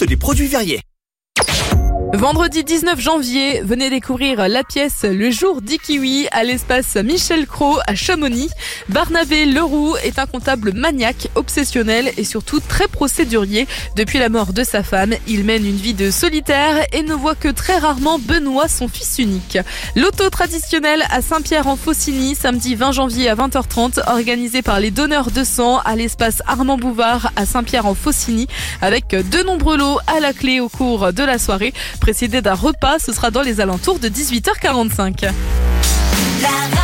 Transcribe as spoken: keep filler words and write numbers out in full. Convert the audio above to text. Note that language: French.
liste des produits Verrier. Vendredi dix-neuf janvier, venez découvrir la pièce Le Jour dit Kiwi à l'espace Michel Cros à Chamonix. Barnabé Leroux est un comptable maniaque, obsessionnel et surtout très procédurier. Depuis la mort de sa femme, il mène une vie de solitaire et ne voit que très rarement Benoît, son fils unique. L'auto traditionnel à Saint-Pierre-en-Faucigny, samedi vingt janvier à vingt heures trente, organisé par les donneurs de sang à l'espace Armand Bouvard à Saint-Pierre-en-Faucigny, avec de nombreux lots à la clé au cours de la soirée. Précédé d'un repas, ce sera dans les alentours de dix-huit heures quarante-cinq. La